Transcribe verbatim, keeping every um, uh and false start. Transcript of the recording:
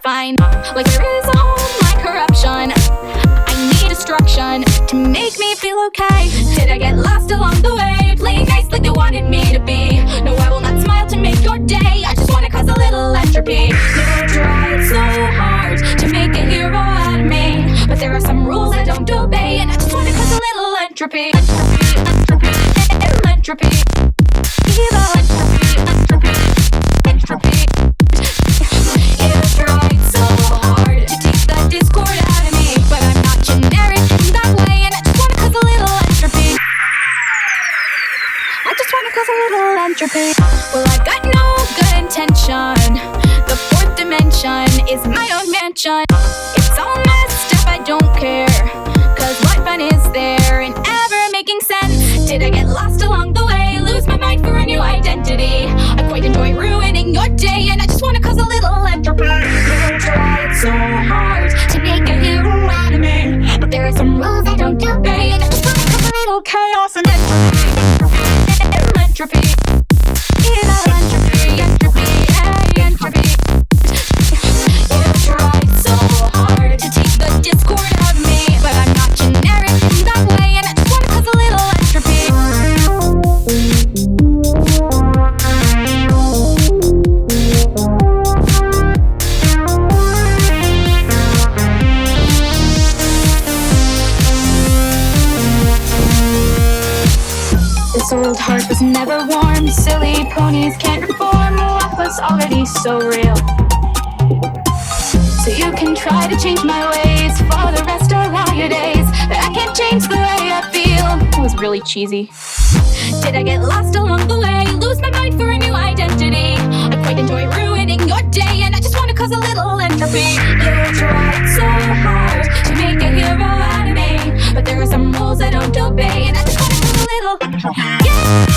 fine. Like there is all my corruption, I need destruction to make me feel okay. Did I get lost along the way, playing nice like they wanted me to be? No, I will not smile to make your day, I just wanna cause a little entropy. Never tried so hard to make a hero out of me, but there are some rules I don't obey, and I just wanna cause a little entropy. Entropy, entropy, entropy. Evil entropy, entropy, entropy. You tried so hard to take the discord out of me, but I'm not generic in that way, and I just wanna cause a little entropy. I just wanna cause a little entropy. Well, I got no good intention. The fourth dimension is my own mansion. It's all messed up, I don't care, cause what fun is there in ever making sense? Did I get lost along the way, lose my mind for a new identity? I quite enjoy ruining your day, and I just wanna cause a little entropy. You tried so hard to make a hero out of me, but there are some rules I don't obey, and I just wanna cause a little chaos and entropy. Entropy, evil entropy, entropy, hey, entropy. You tried so hard to take the discord out of me, but I'm not generic in that way, and I just wanna cause a little entropy. This old heart was never warm, silly ponies can't reform what was already so real. So you can try to change my ways for the rest of all your days, but I can't change the way I feel. It was really cheesy. Did I get lost along the way, lose my mind for a new identity? I quite enjoy ruining your day, and I just wanna cause a little entropy. You tried so hard to make a hero out of me, but there are some rules I don't obey, and I just wanna cause a little, yeah.